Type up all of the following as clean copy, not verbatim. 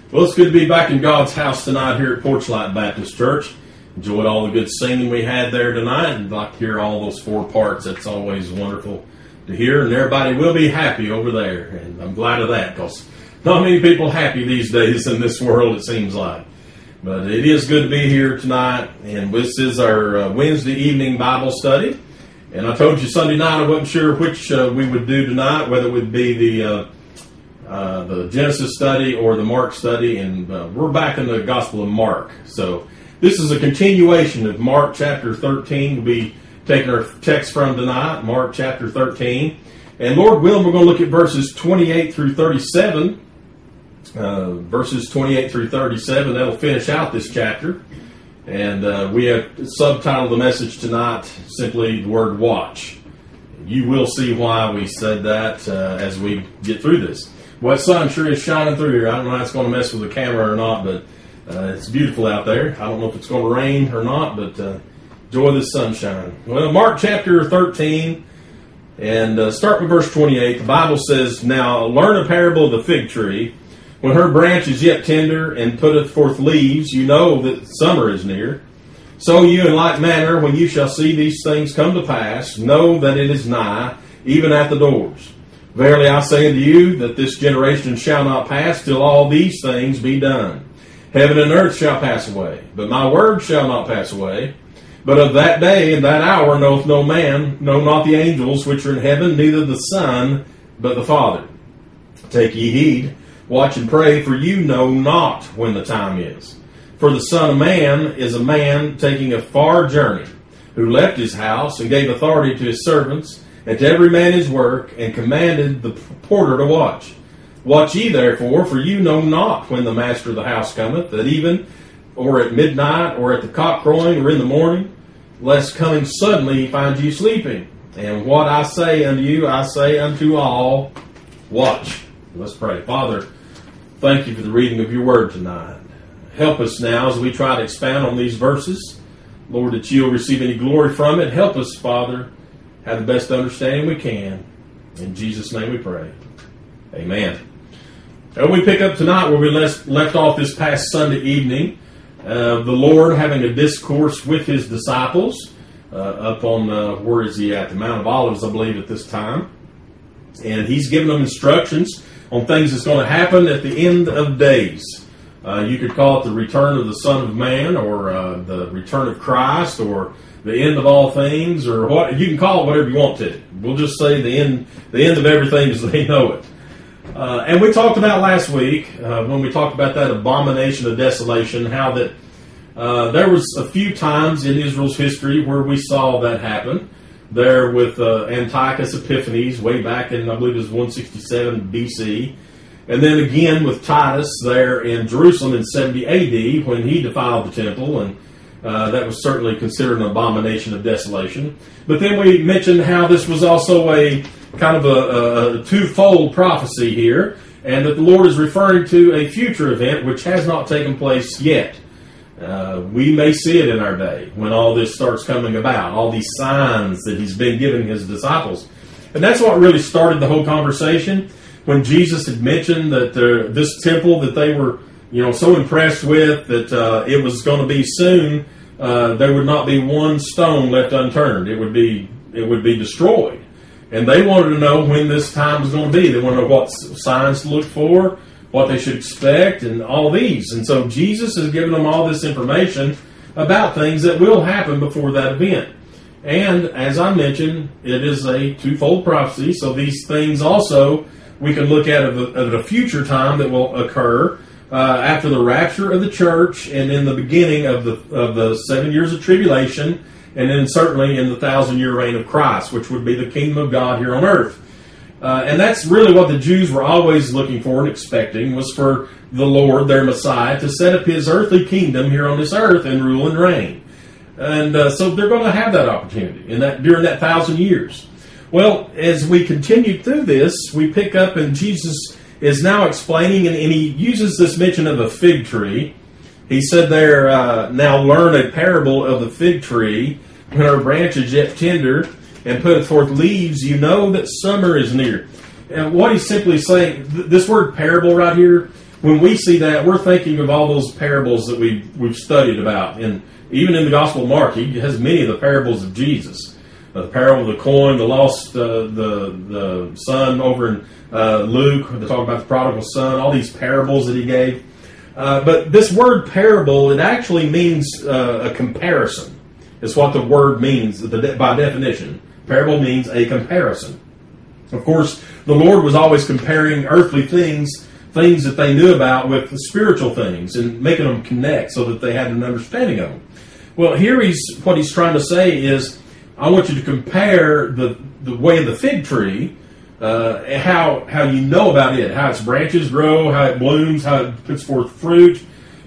Well, it's good to be back in God's house tonight here at Porchlight Baptist Church. Enjoyed all the good singing we had there tonight, and I'd like to hear all those four parts. That's always wonderful to hear, and everybody will be happy over there, and I'm glad of that, because not many people happy these days in this world, it seems like. But it is good to be here tonight, and this is our Wednesday evening Bible study. And I told you Sunday night I wasn't sure which we would do tonight, whether it would be the Genesis study or the Mark study, and we're back in the Gospel of Mark. So this is a continuation of Mark chapter 13. We'll be taking our text from tonight, Mark chapter 13. And Lord willing, we're going to look at verses 28 through 37. Verses 28 through 37, that'll finish out this chapter. And we have subtitled the message tonight simply the word watch. You will see why we said that as we get through this. Well, the sun sure is shining through here. I don't know how it's going to mess with the camera or not, but it's beautiful out there. I don't know if it's going to rain or not, but enjoy the sunshine. Well, Mark chapter 13, and start with verse 28. The Bible says, "Now learn a parable of the fig tree. When her branch is yet tender and putteth forth leaves, you know that summer is near. So you in like manner, when you shall see these things come to pass, know that it is nigh, even at the doors. Verily I say unto you, that this generation shall not pass till all these things be done. Heaven and earth shall pass away, but my word shall not pass away. But of that day and that hour knoweth no man, no not the angels which are in heaven, neither the Son, but the Father. Take ye heed, watch and pray, for you know not when the time is. For the Son of Man is a man taking a far journey, who left his house and gave authority to his servants, and to every man his work, and commanded the porter to watch. Watch ye therefore, for you know not when the master of the house cometh, at even, or at midnight, or at the cock crowing, or in the morning, lest coming suddenly he find you sleeping. And what I say unto you, I say unto all, watch." Let's pray. Father, thank you for the reading of your word tonight. Help us now as we try to expound on these verses. Lord, that you'll receive any glory from it. Help us, Father, have the best understanding we can. In Jesus' name we pray. Amen. And we pick up tonight where we left off this past Sunday evening. The Lord having a discourse with his disciples up on, where is he at? The Mount of Olives, I believe, at this time. And he's giving them instructions on things that's going to happen at the end of days. You could call it the return of the Son of Man, or the return of Christ, or the end of all things, or what you can call it whatever you want to. We'll just say the end of everything as they know it. And we talked about last week, when we talked about that abomination of desolation, how that there was a few times in Israel's history where we saw that happen. There with Antiochus Epiphanes, way back in, I believe it was 167 BC. And then again with Titus there in Jerusalem in 70 AD, when he defiled the temple, and that was certainly considered an abomination of desolation. But then we mentioned how this was also a kind of a twofold prophecy here, and that the Lord is referring to a future event which has not taken place yet. We may see it in our day when all this starts coming about, all these signs that he's been giving his disciples. And that's what really started the whole conversation, when Jesus had mentioned that this temple that they were so impressed with, that it was going to be soon, there would not be one stone left unturned. It would be destroyed. And they wanted to know when this time was going to be. They wanted to know what signs to look for, what they should expect, and all these. And so Jesus has given them all this information about things that will happen before that event. And as I mentioned, it is a twofold prophecy. So these things also we can look at a future time that will occur after the rapture of the church, and in the beginning of the 7 years of tribulation, and then certainly in the 1,000-year reign of Christ, which would be the kingdom of God here on earth. And that's really what the Jews were always looking for and expecting, was for the Lord, their Messiah, to set up his earthly kingdom here on this earth and rule and reign. And so they're going to have that opportunity during that 1,000 years. Well, as we continue through this, we pick up, and Jesus is now explaining, and he uses this mention of a fig tree. He said there, "Now learn a parable of the fig tree. When her branch is yet tender, and putteth forth leaves, you know that summer is near." And what he's simply saying, this word parable right here, when we see that, we're thinking of all those parables that we've studied about. And even in the Gospel of Mark, he has many of the parables of Jesus. The parable of the coin, the lost, the son over in Luke, they talk about the prodigal son, all these parables that he gave. But this word parable, it actually means a comparison. It's what the word means by definition. Parable means a comparison. Of course, the Lord was always comparing earthly things that they knew about with spiritual things and making them connect so that they had an understanding of them. Well, here what he's trying to say is, I want you to compare the way of the fig tree, how you know about it, how its branches grow, how it blooms, how it puts forth fruit.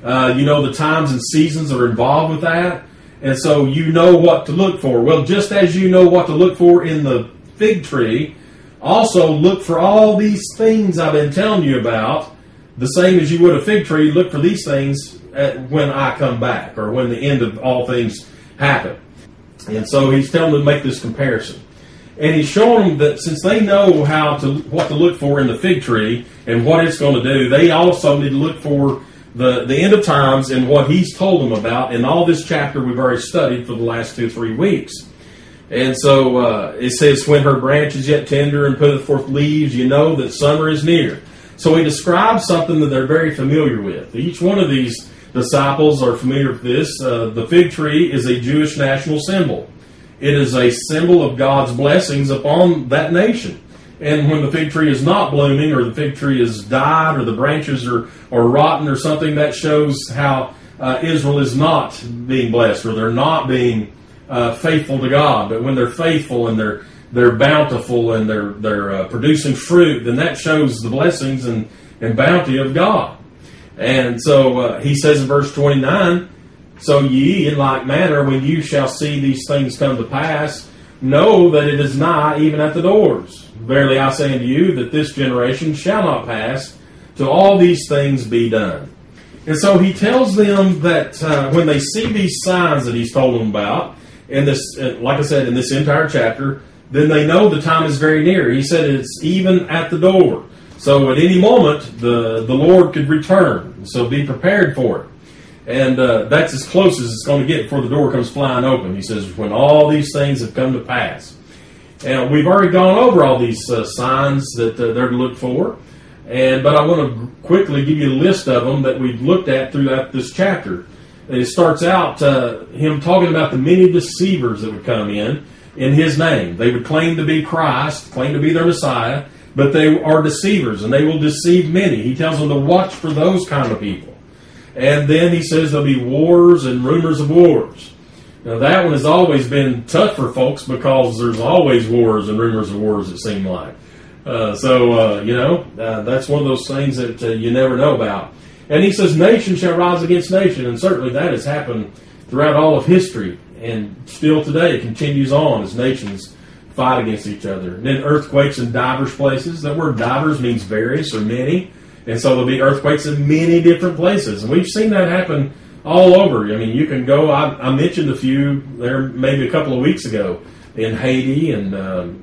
The times and seasons that are involved with that. And so you know what to look for. Well, just as you know what to look for in the fig tree, also look for all these things I've been telling you about, the same as you would a fig tree. Look for these things when I come back, or when the end of all things happen. And so he's telling them to make this comparison. And he's showing them that since they know what to look for in the fig tree and what it's going to do, they also need to look for the end of times and what he's told them about in all this chapter we've already studied for the last 2-3 weeks. And so it says, when her branch is yet tender and putteth forth leaves, you know that summer is near. So he describes something that they're very familiar with. Each one of these disciples are familiar with this. The fig tree is a Jewish national symbol. It is a symbol of God's blessings upon that nation. And when the fig tree is not blooming, or the fig tree is died, or the branches are rotten or something, that shows how Israel is not being blessed, or they're not being faithful to God. But when they're faithful and they're bountiful and they're producing fruit, then that shows the blessings and bounty of God. And so he says in verse 29, so ye in like manner, when you shall see these things come to pass, know that it is nigh, even at the doors. Verily I say unto you, that this generation shall not pass till all these things be done. And so he tells them that when they see these signs that he's told them about, in this, like I said, in this entire chapter, then they know the time is very near. He said it's even at the door. So at any moment, the Lord could return. So be prepared for it. And that's as close as it's going to get before the door comes flying open. He says, when all these things have come to pass. And we've already gone over all these signs that they're to look for. But I want to quickly give you a list of them that we've looked at throughout this chapter. And it starts out him talking about the many deceivers that would come in his name. They would claim to be Christ, claim to be their Messiah, but they are deceivers, and they will deceive many. He tells them to watch for those kind of people. And then he says there'll be wars and rumors of wars. Now that one has always been tough for folks because there's always wars and rumors of wars, it seems like. That's one of those things that you never know about. And he says nation shall rise against nation, and certainly that has happened throughout all of history, and still today it continues on as nations fight against each other. And then earthquakes in divers places. That word divers means various or many. And so there'll be earthquakes in many different places. And we've seen that happen all over. I mean, you can go, I mentioned a few there maybe a couple of weeks ago in Haiti and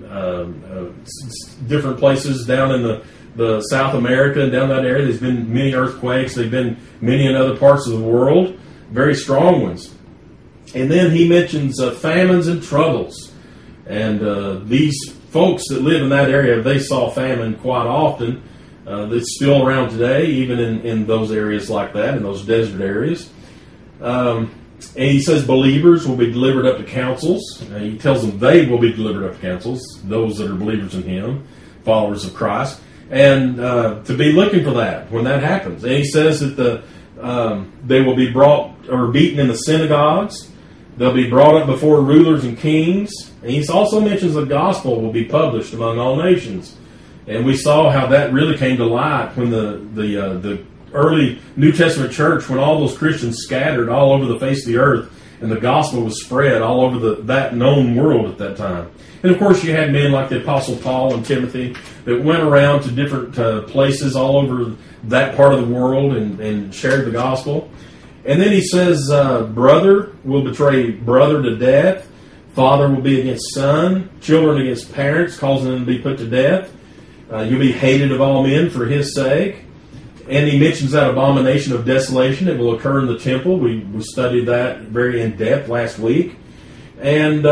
different places down in the South America and down that area. There's been many earthquakes. There've been many in other parts of the world, very strong ones. And then he mentions famines and troubles. And these folks that live in that area, they saw famine quite often. It's still around today, even in those areas like that, in those desert areas. And he says believers will be delivered up to councils. He tells them they will be delivered up to councils, those that are believers in him, followers of Christ, and to be looking for that when that happens. And he says that they will be brought or beaten in the synagogues. They'll be brought up before rulers and kings. And he also mentions the gospel will be published among all nations. And we saw how that really came to light when the early New Testament church, when all those Christians scattered all over the face of the earth, and the gospel was spread all over that known world at that time. And of course, you had men like the Apostle Paul and Timothy that went around to different places all over that part of the world and shared the gospel. And then he says, brother will betray brother to death, father will be against son, children against parents, causing them to be put to death. You'll be hated of all men for his sake. And he mentions that abomination of desolation. It will occur in the temple. We studied that very in depth last week. And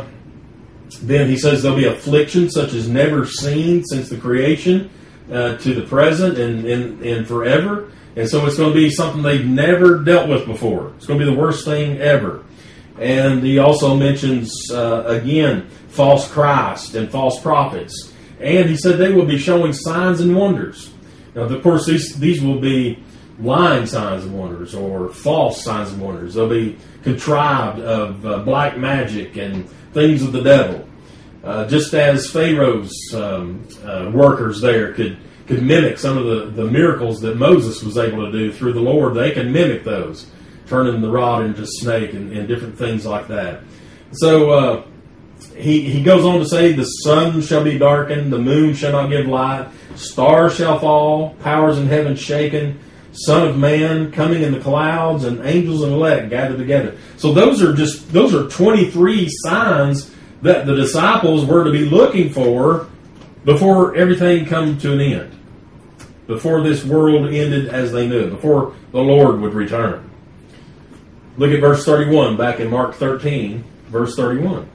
then he says there'll be affliction such as never seen since the creation to the present and forever. And so it's going to be something they've never dealt with before. It's going to be the worst thing ever. And he also mentions, again, false Christ and false prophets. And he said they will be showing signs and wonders. Now, of course, these will be lying signs and wonders or false signs and wonders. They'll be contrived of black magic and things of the devil. Just as Pharaoh's workers there could mimic some of the miracles that Moses was able to do through the Lord, they can mimic those, turning the rod into a snake and different things like that. So he goes on to say, the sun shall be darkened, the moon shall not give light, stars shall fall, powers in heaven shaken, Son of Man coming in the clouds, and angels and elect gathered together. So those are 23 signs that the disciples were to be looking for before everything come to an end, before this world ended as they knew it, before the Lord would return. Look at verse 31, back in Mark 13, verse 31.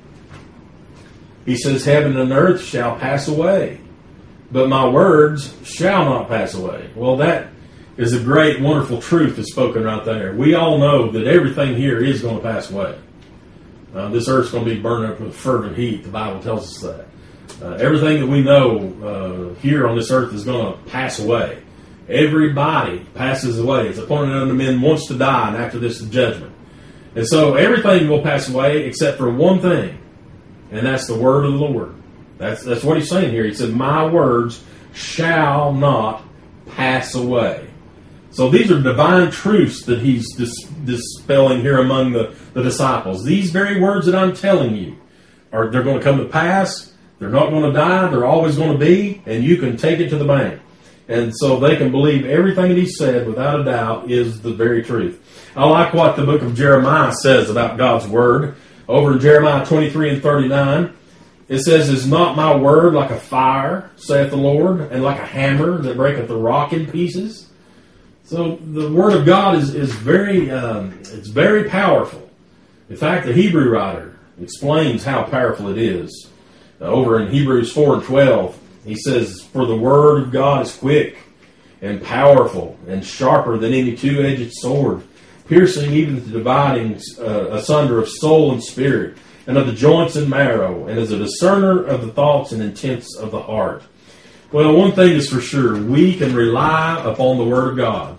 He says, heaven and earth shall pass away, but my words shall not pass away. Well, that is a great, wonderful truth that's spoken right there. We all know that everything here is going to pass away. This earth's going to be burned up with fervent heat. The Bible tells us that. Everything that we know here on this earth is going to pass away. Everybody passes away. It's appointed unto men once to die, and after this, the judgment. And so everything will pass away except for one thing, and that's the word of the Lord. That's what he's saying here. He said, my words shall not pass away. So these are divine truths that he's dispelling here among the disciples. These very words that I'm telling you, they're going to come to pass. They're not going to die. They're always going to be, and you can take it to the bank. And so they can believe everything that he said without a doubt is the very truth. I like what the book of Jeremiah says about God's word. Over in Jeremiah 23 and 39, it says, is not my word like a fire, saith the Lord, and like a hammer that breaketh the rock in pieces? So the word of God is very it's very powerful. In fact, the Hebrew writer explains how powerful it is. Over in Hebrews 4 and 12, he says, for the word of God is quick and powerful and sharper than any two-edged sword, piercing even to dividing asunder of soul and spirit, and of the joints and marrow, and is a discerner of the thoughts and intents of the heart. Well, one thing is for sure, we can rely upon the Word of God.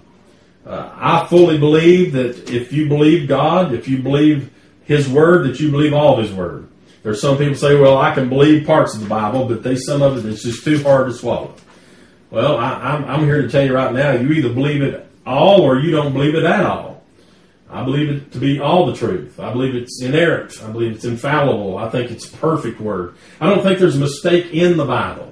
I fully believe that if you believe God, if you believe His Word, that you believe all of His Word. There's some people say, well, I can believe parts of the Bible, but some of it is just too hard to swallow. Well, I'm here to tell you right now, you either believe it all or you don't believe it at all. I believe it to be all the truth. I believe it's inerrant. I believe it's infallible. I think it's perfect Word. I don't think there's a mistake in the Bible.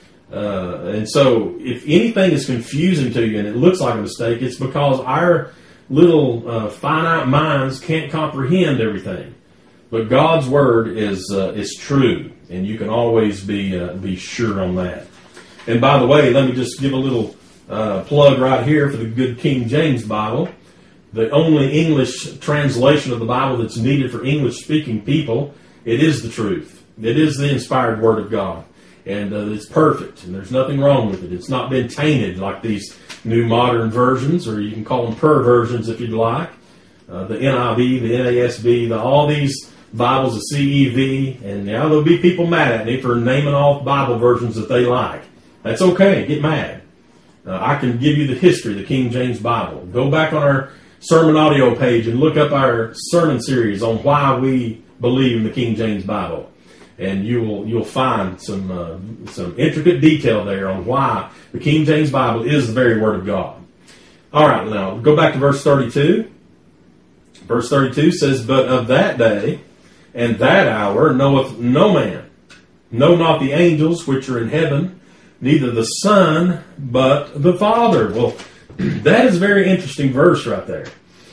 And so if anything is confusing to you and it looks like a mistake, it's because our little finite minds can't comprehend everything. But God's Word is true, and you can always be sure on that. And by the way, let me just give a little plug right here for the good King James Bible. The only English translation of the Bible that's needed for English-speaking people. It is the truth. It is the inspired Word of God. And it's perfect, and there's nothing wrong with it. It's not been tainted like these new modern versions, or you can call them perversions if you'd like. The NIV, the NASB, all these Bibles, the CEV, and now there'll be people mad at me for naming off Bible versions that they like. That's okay. Get mad. I can give you the history of the King James Bible. Go back on our sermon audio page and look up our sermon series on why we believe in the King James Bible. And you'll find some intricate detail there on why the King James Bible is the very Word of God. All right, now go back to verse 32. Verse 32 says, but of that day and that hour knoweth no man, no not the angels which are in heaven, neither the Son, but the Father. Well, that is a very interesting verse right there.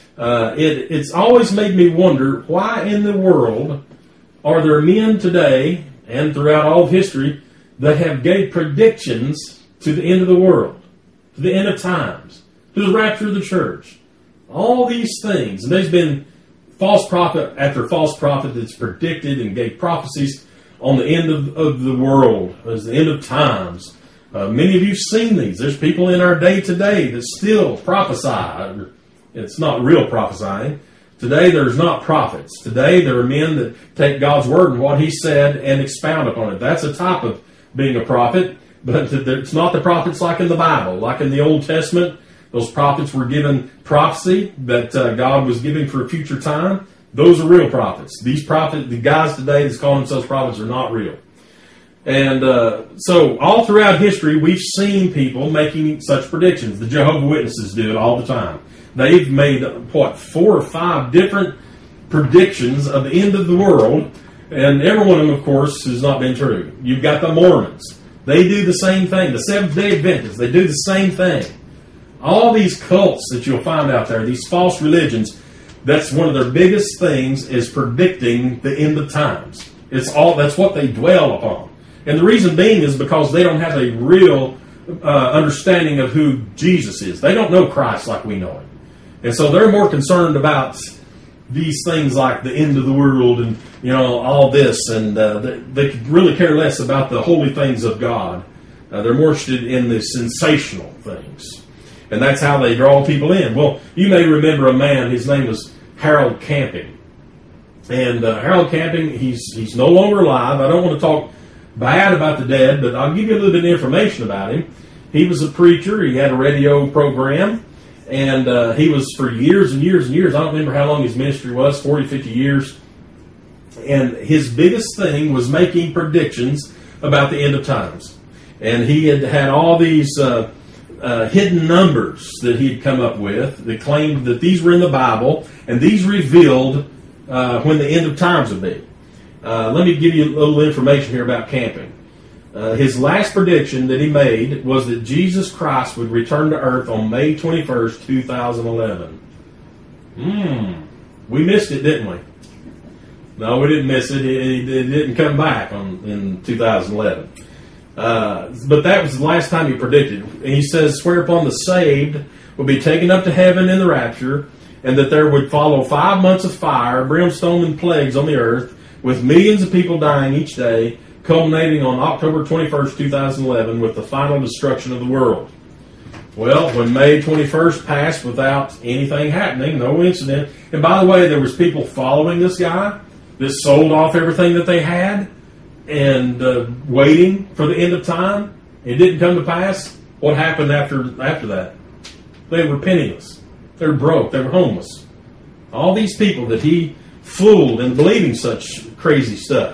It's always made me wonder, why in the world are there men today and throughout all of history that have gave predictions to the end of the world, to the end of times, to the rapture of the church. All these things. And there's been false prophet after false prophet that's predicted and gave prophecies on the end of the world, as the end of times. Many of you have seen these. There's people in our day today that still prophesy. It's not real prophesying. Today there's not prophets. Today there are men that take God's word and what He said and expound upon it. That's a type of being a prophet, but it's not the prophets like in the Bible. Like in the Old Testament, those prophets were given prophecy that God was giving for a future time. Those are real prophets. These prophets, the guys today that's calling themselves prophets, are not real. And so all throughout history, we've seen people making such predictions. The Jehovah's Witnesses do it all the time. They've made, 4 or 5 different predictions of the end of the world, and every one of them, of course, has not been true. You've got the Mormons. They do the same thing. The Seventh-day Adventists, they do the same thing. All these cults that you'll find out there, these false religions, that's one of their biggest things is predicting the end of times. That's what they dwell upon. And the reason being is because they don't have a real understanding of who Jesus is. They don't know Christ like we know Him. And so they're more concerned about these things like the end of the world and, all this. And they could really care less about the holy things of God. They're more interested in the sensational things. And that's how they draw people in. Well, you may remember a man, his name was Harold Camping. And Harold Camping, he's no longer alive. I don't want to talk bad about the dead, but I'll give you a little bit of information about him. He was a preacher. He had a radio program. And he was for years and years and years. I don't remember how long his ministry was, 40, 50 years. And his biggest thing was making predictions about the end of times. And he had all these hidden numbers that he'd come up with that claimed that these were in the Bible, and these revealed when the end of times would be. Let me give you a little information here about Camping. His last prediction that he made was that Jesus Christ would return to earth on May 21st, 2011. We missed it, didn't we? No, we didn't miss it. It didn't come back in 2011. But that was the last time he predicted. And he says, whereupon the saved would be taken up to heaven in the rapture, and that there would follow 5 months of fire, brimstone, and plagues on the earth, with millions of people dying each day, culminating on October 21st, 2011, with the final destruction of the world. Well, when May 21st passed without anything happening, no incident, and by the way, there was people following this guy that sold off everything that they had and waiting for the end of time. It didn't come to pass. What happened after that? They were penniless. They were broke. They were homeless. All these people that he fooled in believing such crazy stuff.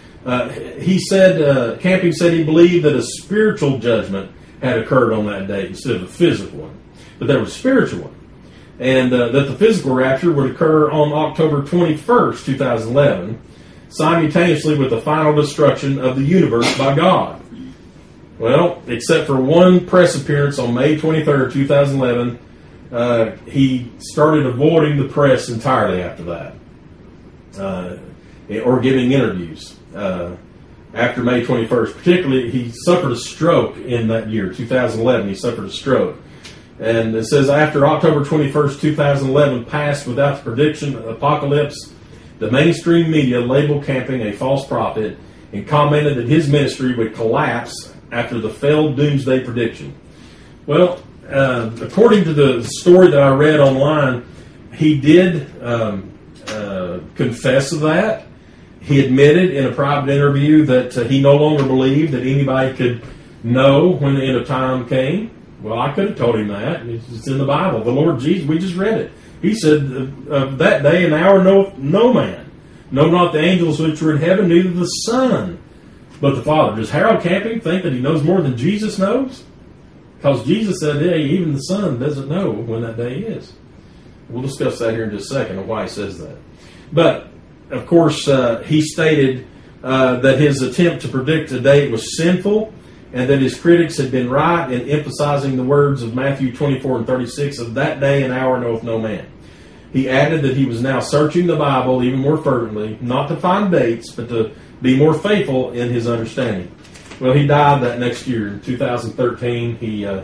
Camping said he believed that a spiritual judgment had occurred on that day instead of a physical one. But there was a spiritual one. And that the physical rapture would occur on October 21st, 2011, simultaneously with the final destruction of the universe by God. Well, except for one press appearance on May 23rd, 2011, he started avoiding the press entirely after that, or giving interviews. After May 21st, particularly, he suffered a stroke in that year, 2011. He suffered a stroke. And it says, after October 21st, 2011 passed without the prediction of apocalypse, the mainstream media labeled Camping a false prophet and commented that his ministry would collapse after the failed doomsday prediction. Well, according to the story that I read online, he did confess to that. He admitted in a private interview that he no longer believed that anybody could know when the end of time came. Well, I could have told him that. It's in the Bible. The Lord Jesus, we just read it. He said, of that day and hour no man, no, not the angels which were in heaven, neither the Son, but the Father. Does Harold Camping think that he knows more than Jesus knows? Because Jesus said, hey, even the Son doesn't know when that day is. We'll discuss that here in just a second and why he says that. But, of course, he stated that his attempt to predict a date was sinful, and that his critics had been right in emphasizing the words of Matthew 24 and 36, of that day and hour knoweth no man. He added that he was now searching the Bible even more fervently, not to find dates, but to be more faithful in his understanding. Well, he died that next year, in 2013. He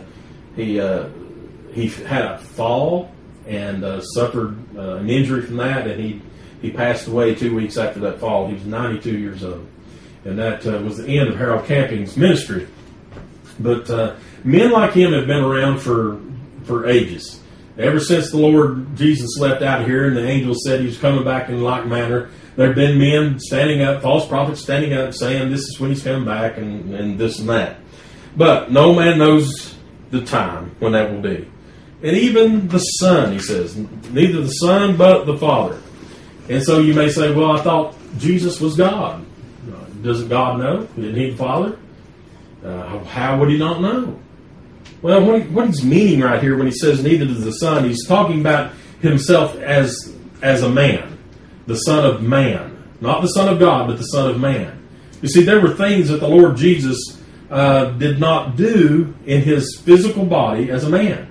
he had a fall and suffered an injury from that, and he passed away 2 weeks after that fall. He was 92 years old. And that was the end of Harold Camping's ministry. But men like him have been around for ages. Ever since the Lord Jesus left out here and the angel said he was coming back in like manner, there have been men standing up, false prophets standing up, saying this is when he's coming back and this and that. But no man knows the time when that will be. And even the Son, he says, neither the Son but the Father. And so you may say, well, I thought Jesus was God. Doesn't God know? Isn't he the Father? How would he not know? Well, what he's meaning right here when he says neither does the Son, he's talking about himself as a man, the Son of Man. Not the Son of God, but the Son of Man. You see, there were things that the Lord Jesus did not do in his physical body as a man.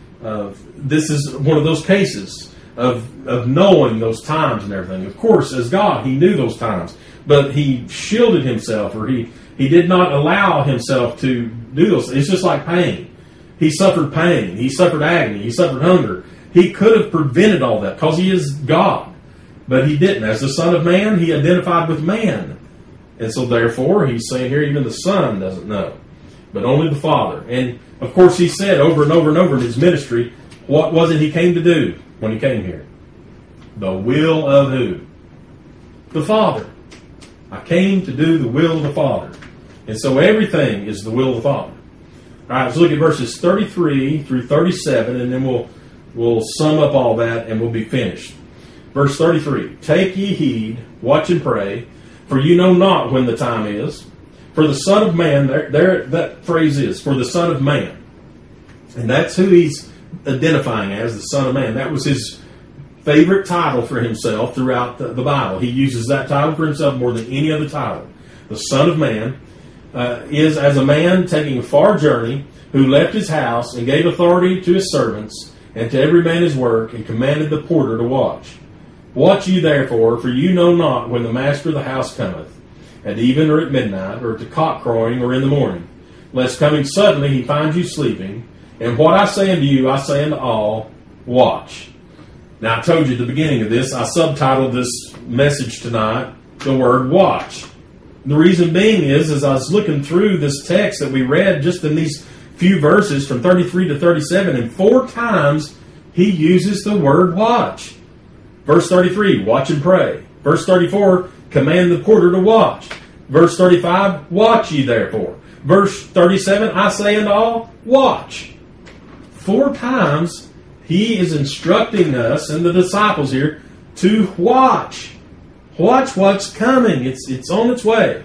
This is one of those cases of knowing those times and everything. Of course, as God, he knew those times, but he shielded himself, or he did not allow himself to do those. It's just like pain. He suffered pain. He suffered agony. He suffered hunger. He could have prevented all that because he is God, but he didn't. As the Son of Man, he identified with man. And so therefore, he's saying here, even the Son doesn't know, but only the Father. And of course, he said over and over and over in his ministry, what was it he came to do when he came here? The will of who? The Father. I came to do the will of the Father. And so everything is the will of the Father. All right, let's look at verses 33 through 37, and then we'll sum up all that, and we'll be finished. Verse 33, take ye heed, watch and pray, for you know not when the time is. For the Son of Man, there that phrase is, for the Son of Man. And that's who he's identifying as, the Son of Man. That was his favorite title for himself throughout the Bible. He uses that title for himself more than any other title. The Son of Man is as a man taking a far journey, who left his house and gave authority to his servants and to every man his work, and commanded the porter to watch. Watch ye therefore, for you know not when the master of the house cometh, at even or at midnight, or at the cock crowing, or in the morning, lest coming suddenly he find you sleeping. And what I say unto you, I say unto all, watch. Now, I told you at the beginning of this, I subtitled this message tonight, the word watch. The reason being is, as I was looking through this text that we read just in these few verses from 33 to 37, and 4 times he uses the word watch. Verse 33, watch and pray. Verse 34, command the porter to watch. Verse 35, watch ye therefore. Verse 37, I say unto all, watch. 4 times he is instructing us and the disciples here to watch. Watch what's coming. It's on its way.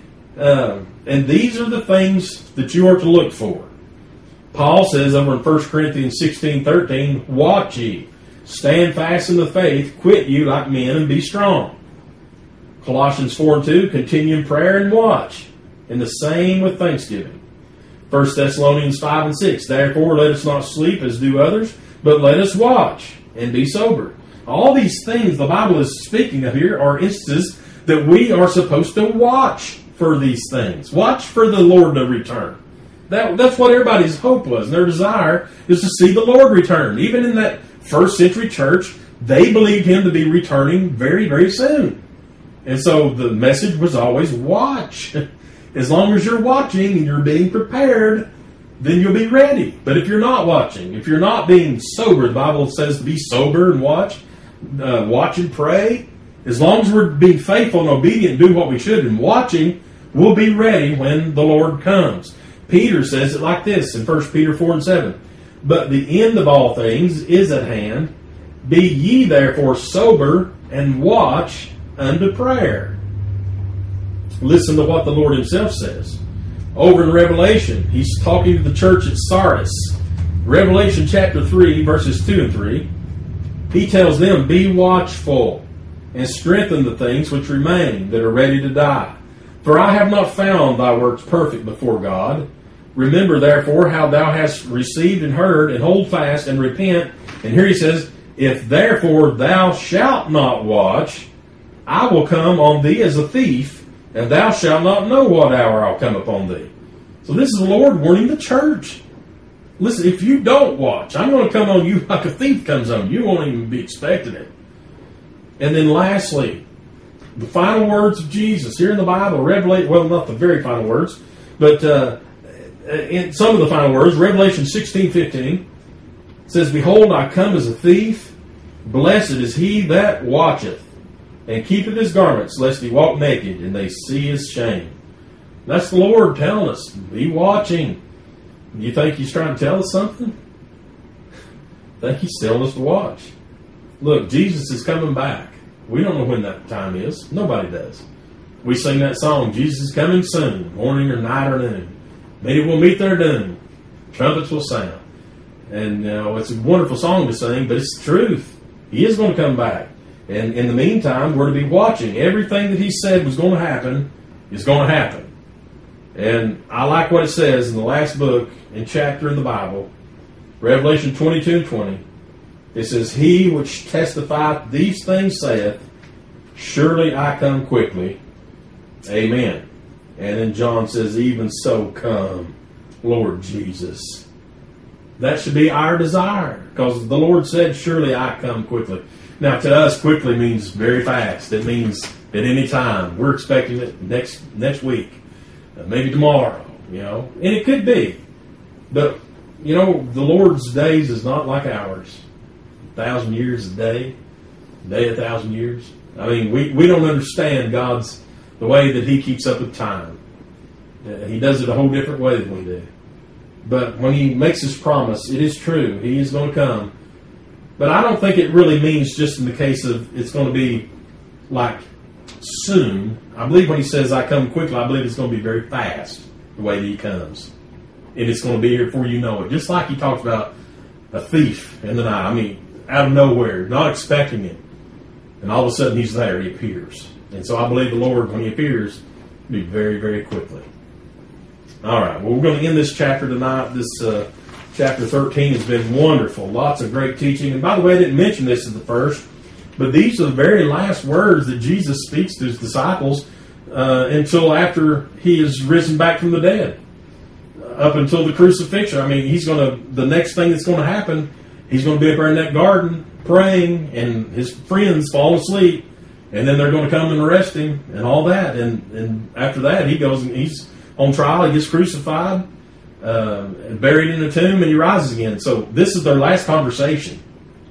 And these are the things that you are to look for. Paul says over in 1 Corinthians 16:13, watch ye, stand fast in the faith, quit you like men, and be strong. Colossians 4:2, continue in prayer and watch. And the same with thanksgiving. 1 Thessalonians 5:6, therefore let us not sleep as do others, but let us watch and be sober. All these things the Bible is speaking of here are instances that we are supposed to watch for these things. Watch for the Lord to return. That's what everybody's hope was. And their desire is to see the Lord return. Even in that first century church, they believed him to be returning very, very soon. And so the message was always watch. As long as you're watching and you're being prepared, then you'll be ready. But if you're not watching, if you're not being sober, the Bible says to be sober and watch and pray. As long as we're being faithful and obedient and do what we should and watching, we'll be ready when the Lord comes. Peter says it like this in 1 Peter 4:7. But the end of all things is at hand. Be ye therefore sober and watch unto prayer. Listen to what the Lord himself says. Over in Revelation, he's talking to the church at Sardis. Revelation chapter 3, verses 2 and 3. He tells them, be watchful and strengthen the things which remain that are ready to die. For I have not found thy works perfect before God. Remember therefore how thou hast received and heard, and hold fast and repent. And here he says, if therefore thou shalt not watch, I will come on thee as a thief, and thou shalt not know what hour I'll come upon thee. So this is the Lord warning the church. Listen, if you don't watch, I'm going to come on you like a thief comes on you. You won't even be expecting it. And then lastly, the final words of Jesus here in the Bible, well, not the very final words, but in some of the final words, Revelation 16:15 says, "Behold, I come as a thief. Blessed is he that watcheth, and keepeth his garments, lest he walk naked, and they see his shame." That's the Lord telling us, be watching. You think He's trying to tell us something? I think He's telling us to watch. Look, Jesus is coming back. We don't know when that time is. Nobody does. We sing that song, Jesus is coming soon, morning or night or noon. Many will meet their doom. Trumpets will sound. And it's a wonderful song to sing, but it's the truth. He is going to come back. And in the meantime, we're to be watching. Everything that He said was going to happen is going to happen. And I like what it says in the last book and chapter in the Bible, Revelation 22:20. It says, "He which testifieth these things saith, Surely I come quickly. Amen." And then John says, "Even so come, Lord Jesus." That should be our desire, because the Lord said, "Surely I come quickly." Now, to us, quickly means very fast. It means at any time. We're expecting it next week, maybe tomorrow, and it could be. But, the Lord's days is not like ours. 1,000 years a day 1,000 years. I mean, we don't understand the way that He keeps up with time. He does it a whole different way than we do. But when He makes His promise, it is true. He is going to come. But I don't think it really means just in the case of it's going to be like soon. I believe when He says, "I come quickly," I believe it's going to be very fast, the way that He comes. And it's going to be here before you know it. Just like He talks about a thief in the night. I mean, out of nowhere, not expecting it. And all of a sudden He's there, He appears. And so I believe the Lord, when He appears, will be very, very quickly. All right, well, we're going to end this chapter tonight. This chapter 13 has been wonderful. Lots of great teaching. And by the way, I didn't mention this at the first, but these are the very last words that Jesus speaks to His disciples until after He is risen back from the dead. Up until the crucifixion. I mean, the next thing that's going to happen, He's going to be up there in that garden praying, and His friends fall asleep, and then they're going to come and arrest Him and all that. And after that, He goes and He's on trial. He gets crucified, buried in a tomb, and He rises again. So this is their last conversation.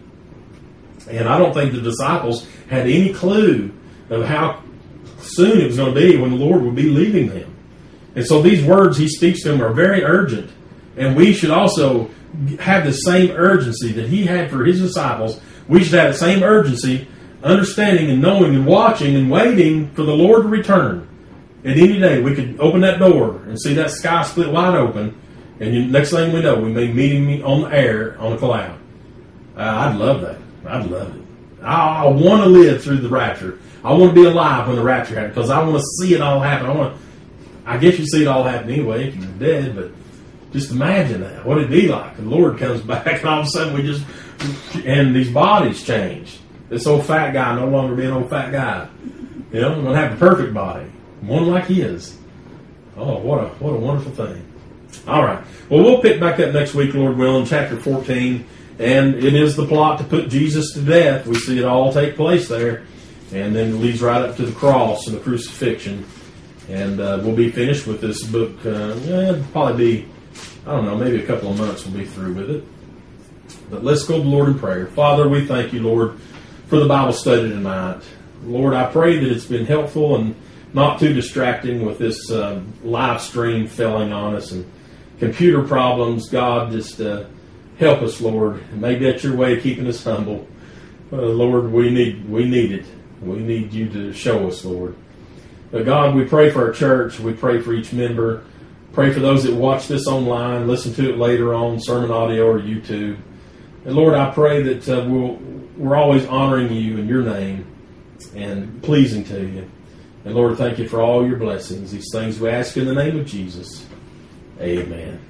And I don't think the disciples had any clue of how soon it was going to be when the Lord would be leaving them. And so these words He speaks to them are very urgent. And we should also have the same urgency that He had for His disciples. We should have the same urgency, understanding and knowing and watching and waiting for the Lord to return. At any day, we could open that door and see that sky split wide open, and next thing we know, we may meet Him on the air on a cloud. I'd love that. I'd love it. I want to live through the rapture. I want to be alive when the rapture happens, because I want to see it all happen. I guess you see it all happen anyway if you're dead, but just imagine that. What it'd be like. The Lord comes back, and all of a sudden and these bodies change. This old fat guy no longer be an old fat guy. We're going to have a perfect body. One like His. Oh, what a wonderful thing. All right. Well, we'll pick back up next week, Lord willing, chapter 14. And it is the plot to put Jesus to death. We see it all take place there. And then it leads right up to the cross and the crucifixion. And we'll be finished with this book. It'll probably be, I don't know, maybe a couple of months we'll be through with it. But let's go to the Lord in prayer. Father, we thank You, Lord, for the Bible study tonight. Lord, I pray that it's been helpful and not too distracting with this live stream failing on us and computer problems. God, just help us, Lord. Maybe that's Your way of keeping us humble. Lord, we need it. We need You to show us, Lord. But God, we pray for our church. We pray for each member. Pray for those that watch this online, listen to it later on, sermon audio or YouTube. And Lord, I pray that we're always honoring You in Your name and pleasing to You. And Lord, thank You for all Your blessings. These things we ask in the name of Jesus. Amen.